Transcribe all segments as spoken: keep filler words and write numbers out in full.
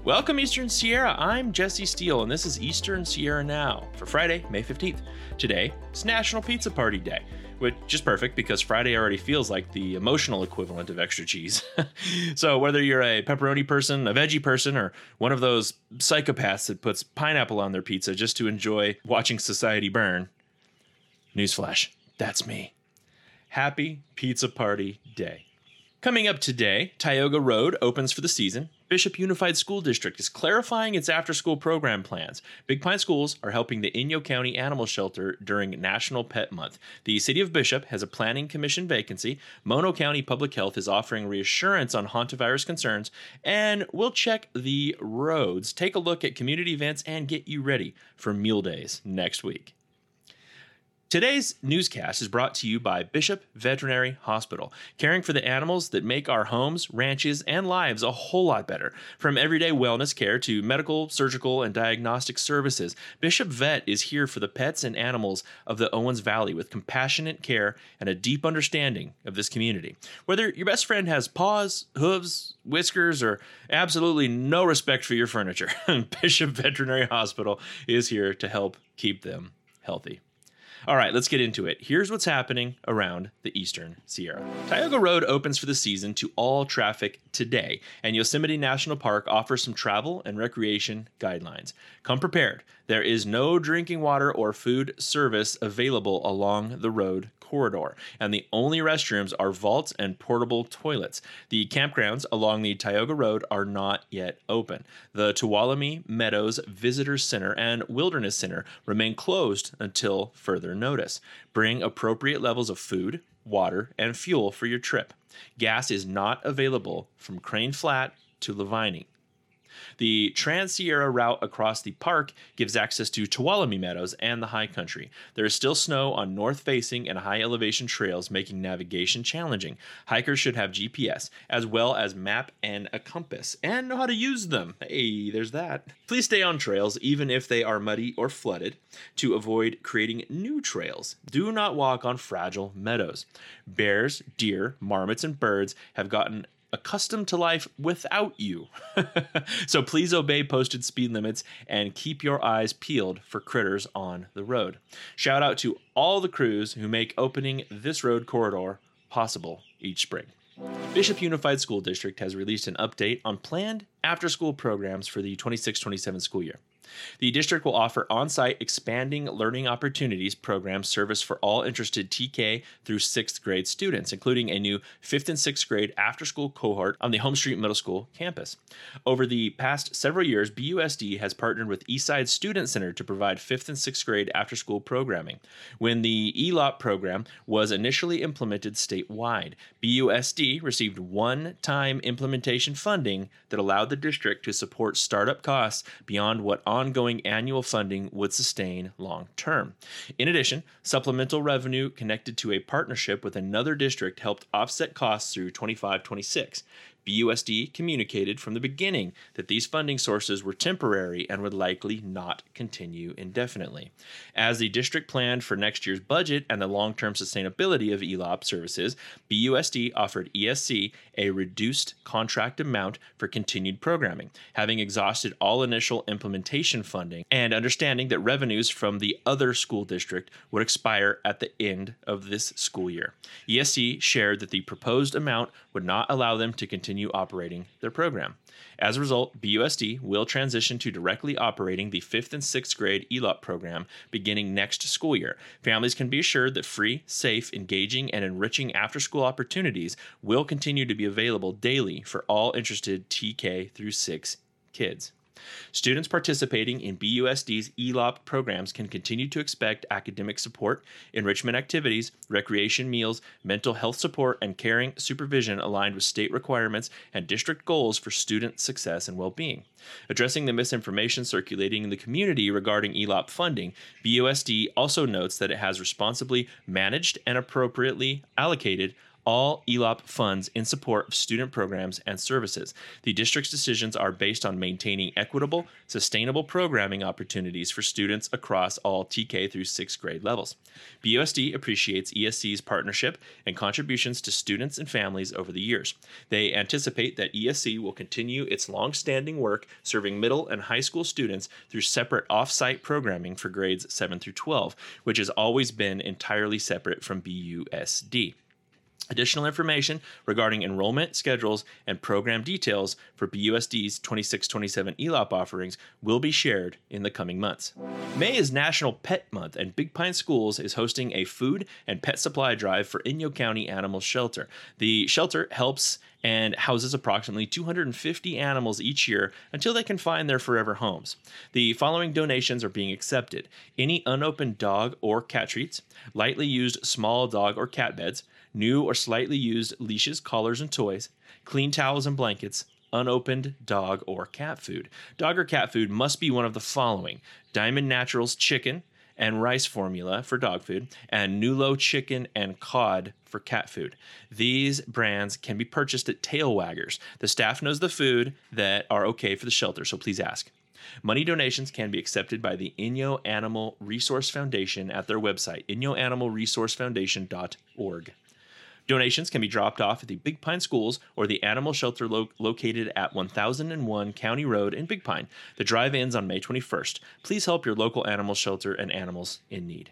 Welcome, Eastern Sierra. I'm Jesse Steele, and this is Eastern Sierra Now for Friday, May fifteenth. Today, it's National Pizza Party Day, which is perfect because Friday already feels like the emotional equivalent of extra cheese. So whether you're a pepperoni person, a veggie person, or one of those psychopaths that puts pineapple on their pizza just to enjoy watching society burn, newsflash, that's me. Happy Pizza Party Day. Coming up today, Tioga Road opens for the season. Bishop Unified School District is clarifying its after-school program plans. Big Pine Schools are helping the Inyo County Animal Shelter during National Pet Month. The City of Bishop has a planning commission vacancy. Mono County Public Health is offering reassurance on hantavirus concerns. And we'll check the roads, take a look at community events, and get you ready for Mule Days next week. Today's newscast is brought to you by Bishop Veterinary Hospital, caring for the animals that make our homes, ranches, and lives a whole lot better. From everyday wellness care to medical, surgical, and diagnostic services, Bishop Vet is here for the pets and animals of the Owens Valley with compassionate care and a deep understanding of this community. Whether your best friend has paws, hooves, whiskers, or absolutely no respect for your furniture, Bishop Veterinary Hospital is here to help keep them healthy. All right, let's get into it. Here's what's happening around the Eastern Sierra. Tioga Road opens for the season to all traffic today, and Yosemite National Park offers some travel and recreation guidelines. Come prepared. There is no drinking water or food service available along the road corridor, and the only restrooms are vaults and portable toilets. The campgrounds along the Tioga Road are not yet open. The Tuolumne Meadows Visitor Center and Wilderness Center remain closed until further notice. Bring appropriate levels of food, water, and fuel for your trip. Gas is not available from Crane Flat to Leviney. The Trans-Sierra route across the park gives access to Tuolumne Meadows and the high country. There is still snow on north-facing and high-elevation trails, making navigation challenging. Hikers should have G P S, as well as map and a compass, and know how to use them. Hey, there's that. Please stay on trails, even if they are muddy or flooded, to avoid creating new trails. Do not walk on fragile meadows. Bears, deer, marmots, and birds have gotten accustomed to life without you. So please obey posted speed limits and keep your eyes peeled for critters on the road. Shout out to all the crews who make opening this road corridor possible each spring. Bishop Unified School District has released an update on planned after-school programs for the twenty-six twenty-seven school year. The district will offer on-site expanding learning opportunities program service for all interested T K through sixth grade students, including a new fifth and sixth grade after-school cohort on the Home Street Middle School campus. Over the past several years, B U S D has partnered with Eastside Student Center to provide fifth and sixth grade after-school programming. When the E L O P program was initially implemented statewide, B U S D received one-time implementation funding that allowed the district to support startup costs beyond what ongoing annual funding would sustain long-term. In addition, supplemental revenue connected to a partnership with another district helped offset costs through twenty-five twenty-six. B U S D communicated from the beginning that these funding sources were temporary and would likely not continue indefinitely. As the district planned for next year's budget and the long-term sustainability of E L O P services, B U S D offered E S C a reduced contract amount for continued programming, having exhausted all initial implementation funding and understanding that revenues from the other school district would expire at the end of this school year. E S C shared that the proposed amount would not allow them to continue operating their program. As a result, B U S D will transition to directly operating the fifth and sixth grade E L O P program beginning next school year. Families can be assured that free, safe, engaging, and enriching after-school opportunities will continue to be available daily for all interested T K through six kids. Students participating in B U S D's E L O P programs can continue to expect academic support, enrichment activities, recreation meals, mental health support, and caring supervision aligned with state requirements and district goals for student success and well-being. Addressing the misinformation circulating in the community regarding E L O P funding, B U S D also notes that it has responsibly managed and appropriately allocated all E L O P funds in support of student programs and services. The district's decisions are based on maintaining equitable, sustainable programming opportunities for students across all T K through sixth grade levels. B U S D appreciates E S C's partnership and contributions to students and families over the years. They anticipate that E S C will continue its long-standing work serving middle and high school students through separate off-site programming for grades seven through twelve, which has always been entirely separate from B U S D. Additional information regarding enrollment, schedules, and program details for B U S D's twenty-six twenty-seven E L O P offerings will be shared in the coming months. May is National Pet Month, and Big Pine Schools is hosting a food and pet supply drive for Inyo County Animal Shelter. The shelter helps and houses approximately two hundred fifty animals each year until they can find their forever homes. The following donations are being accepted: any unopened dog or cat treats, lightly used small dog or cat beds, new or slightly used leashes, collars, and toys, clean towels and blankets, unopened dog or cat food. Dog or cat food must be one of the following: Diamond Naturals chicken and rice formula for dog food, and Nulo chicken and cod for cat food. These brands can be purchased at Tail Waggers. The staff knows the food that are okay for the shelter, so please ask. Money donations can be accepted by the Inyo Animal Resource Foundation at their website, inyo animal resource foundation dot org. Donations can be dropped off at the Big Pine Schools or the animal shelter lo- located at one thousand one County Road in Big Pine. The drive ends on May twenty-first. Please help your local animal shelter and animals in need.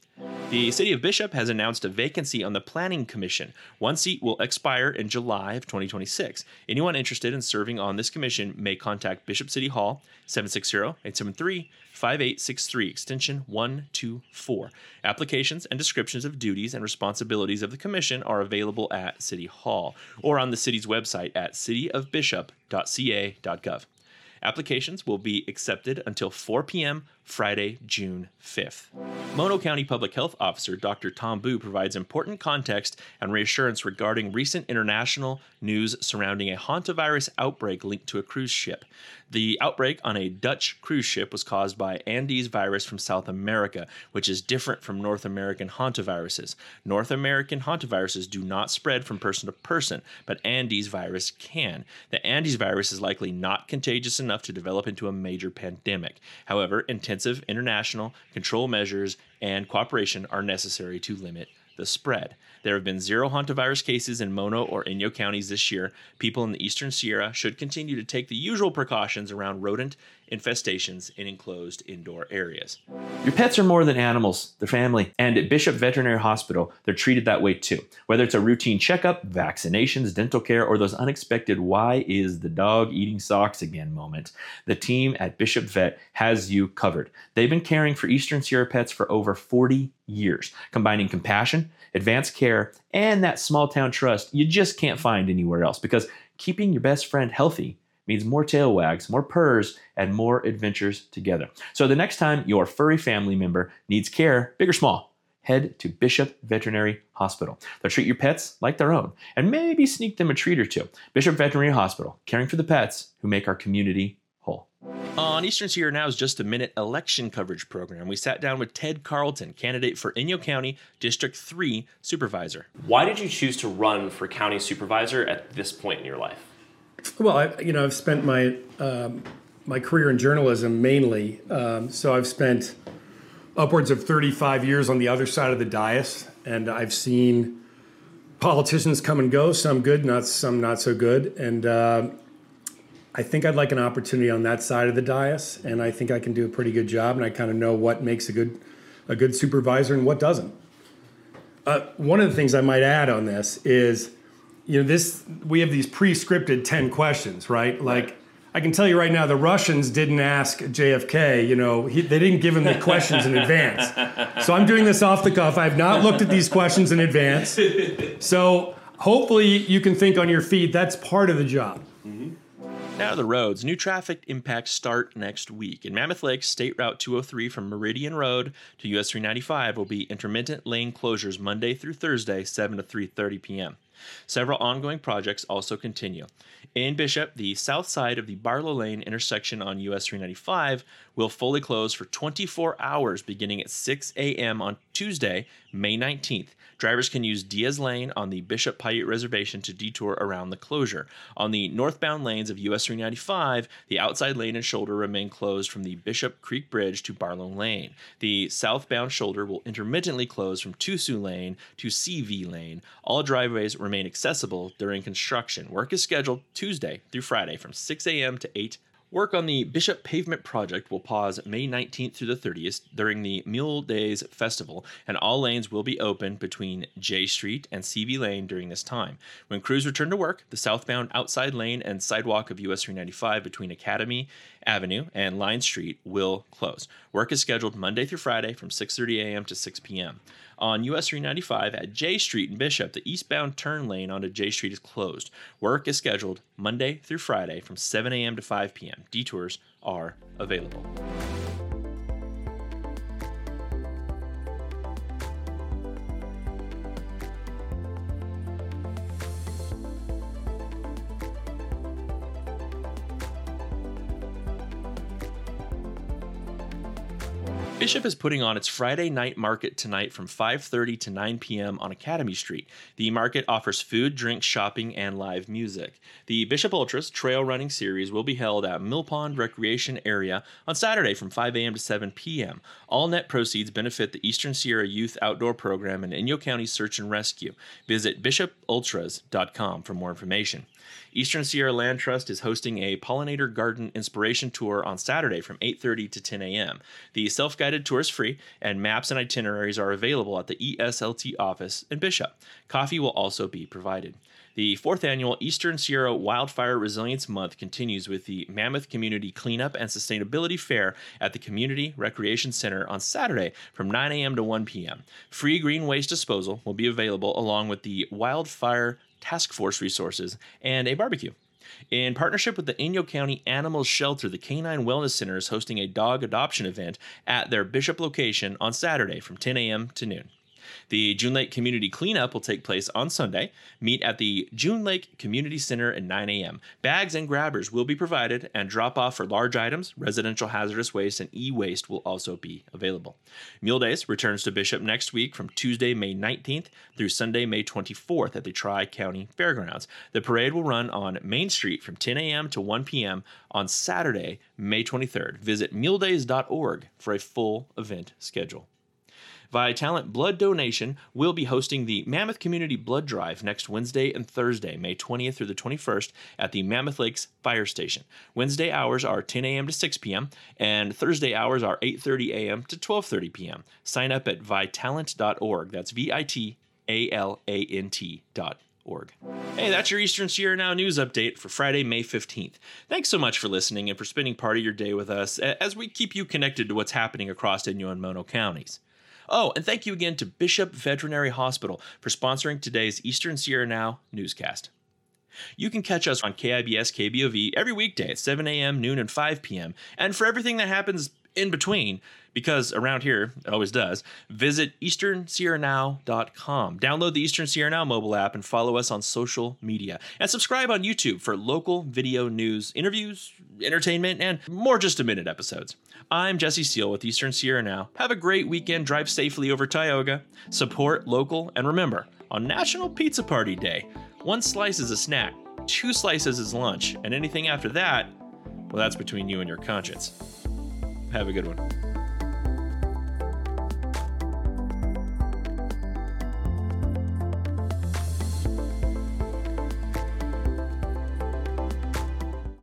The City of Bishop has announced a vacancy on the Planning Commission. One seat will expire in July of twenty twenty-six. Anyone interested in serving on this commission may contact Bishop City Hall, seven six zero, eight seven three, five eight six three, extension one two four. Applications and descriptions of duties and responsibilities of the commission are available at City Hall or on the city's website at city of bishop dot c a dot gov. Applications will be accepted until four p.m. Friday, June fifth. Mono County Public Health Officer Doctor Tom Boo provides important context and reassurance regarding recent international news surrounding a hantavirus outbreak linked to a cruise ship. The outbreak on a Dutch cruise ship was caused by Andes virus from South America, which is different from North American hantaviruses. North American hantaviruses do not spread from person to person, but Andes virus can. The Andes virus is likely not contagious enough to develop into a major pandemic. However, intensive international control measures and cooperation are necessary to limit the spread. There have been zero hantavirus cases in Mono or Inyo counties this year. People in the Eastern Sierra should continue to take the usual precautions around rodent infestations in enclosed indoor areas. Your pets are more than animals, they're family. And at Bishop Veterinary Hospital, they're treated that way too. Whether it's a routine checkup, vaccinations, dental care, or those unexpected "why is the dog eating socks again" moment, the team at Bishop Vet has you covered. They've been caring for Eastern Sierra pets for over forty years, combining compassion, advanced care, and that small town trust you just can't find anywhere else, because keeping your best friend healthy means more tail wags, more purrs, and more adventures together. So the next time your furry family member needs care, big or small, head to Bishop Veterinary Hospital. They'll treat your pets like their own and maybe sneak them a treat or two. Bishop Veterinary Hospital, caring for the pets who make our community whole. On Eastern Sierra Now's Just a Minute election coverage program, we sat down with Ted Carlton, candidate for Inyo County District three Supervisor. Why did you choose to run for county supervisor at this point in your life? Well, I, you know, I've spent my um, my career in journalism mainly, um, so I've spent upwards of thirty-five years on the other side of the dais, and I've seen politicians come and go, some good, not some not so good, and uh, I think I'd like an opportunity on that side of the dais, and I think I can do a pretty good job, and I kind of know what makes a good a good supervisor and what doesn't. Uh, one of the things I might add on this is, you know, this we have these pre-scripted ten questions, right? Like, I can tell you right now, the Russians didn't ask J F K, you know, he, they didn't give him the questions in advance. So I'm doing this off the cuff. I have not looked at these questions in advance. So hopefully you can think on your feet. That's part of the job. Mm-hmm. Now to the roads. New traffic impacts start next week. In Mammoth Lake, State Route two oh three from Meridian Road to U S three ninety-five will be intermittent lane closures Monday through Thursday, seven to three thirty p.m. Several ongoing projects also continue. In Bishop, the south side of the Barlow Lane intersection on U S three ninety-five will fully close for twenty-four hours beginning at six a.m. on Tuesday, May nineteenth. Drivers can use Diaz Lane on the Bishop Paiute Reservation to detour around the closure. On the northbound lanes of U S three ninety-five, the outside lane and shoulder remain closed from the Bishop Creek Bridge to Barlow Lane. The southbound shoulder will intermittently close from Tusu Lane to C V Lane. All driveways remain accessible during construction. Work is scheduled Tuesday through Friday from six a.m. to eight. Work on the Bishop Pavement Project will pause May nineteenth through the thirtieth during the Mule Days Festival, and all lanes will be open between J Street and C V Lane during this time. When crews return to work, the southbound outside lane and sidewalk of U S three ninety-five between Academy Avenue and Line Street will close. Work is scheduled Monday through Friday from six thirty a.m. to six p.m. On U S three ninety-five at J Street in Bishop, the eastbound turn lane onto J Street is closed. Work is scheduled Monday through Friday from seven a.m. to five p.m. Detours are available. Bishop is putting on its Friday night market tonight from five thirty to nine p.m. on Academy Street. The market offers food, drink, shopping, and live music. The Bishop Ultras Trail Running Series will be held at Mill Pond Recreation Area on Saturday from five a.m. to seven p.m. All net proceeds benefit the Eastern Sierra Youth Outdoor Program and Inyo County Search and Rescue. Visit bishop ultras dot com for more information. Eastern Sierra Land Trust is hosting a Pollinator Garden Inspiration Tour on Saturday from eight thirty to ten a.m. The self-guided tour is free, and maps and itineraries are available at the E S L T office in Bishop. Coffee will also be provided. The fourth annual Eastern Sierra Wildfire Resilience Month continues with the Mammoth Community Cleanup and Sustainability Fair at the Community Recreation Center on Saturday from nine a.m. to one p.m. Free green waste disposal will be available along with the Wildfire Task Force resources and a barbecue. In partnership with the Inyo County Animal Shelter, the Canine Wellness Center is hosting a dog adoption event at their Bishop location on Saturday from ten a.m. to noon. The June Lake Community Cleanup will take place on Sunday. Meet at the June Lake Community Center at nine a.m. Bags and grabbers will be provided, and drop-off for large items, residential hazardous waste, and e-waste will also be available. Mule Days returns to Bishop next week from Tuesday, May nineteenth through Sunday, May twenty-fourth at the Tri-County Fairgrounds. The parade will run on Main Street from ten a.m. to one p.m. on Saturday, May twenty-third. Visit mule days dot org for a full event schedule. Vitalant Blood Donation will be hosting the Mammoth Community Blood Drive next Wednesday and Thursday, May twentieth through the twenty-first at the Mammoth Lakes Fire Station. Wednesday hours are ten a.m. to six p.m. and Thursday hours are eight thirty a.m. to twelve thirty p.m. Sign up at vitalant dot org. That's V I T A L A N T dot org. Hey, that's your Eastern Sierra Now news update for Friday, May fifteenth. Thanks so much for listening and for spending part of your day with us as we keep you connected to what's happening across Inyo and Mono counties. Oh, and thank you again to Bishop Veterinary Hospital for sponsoring today's Eastern Sierra Now newscast. You can catch us on K I B S K B O V every weekday at seven a.m., noon, and five p.m. And for everything that happens in between, because around here it always does, visit eastern sierra now dot com. Download the Eastern Sierra Now mobile app and follow us on social media. And subscribe on YouTube for local video news, interviews, entertainment, and more just-a-minute episodes. I'm Jesse Steele with Eastern Sierra Now. Have a great weekend. Drive safely over Tioga. Support local. And remember, on National Pizza Party Day, one slice is a snack, two slices is lunch, and anything after that, well, that's between you and your conscience. Have a good one.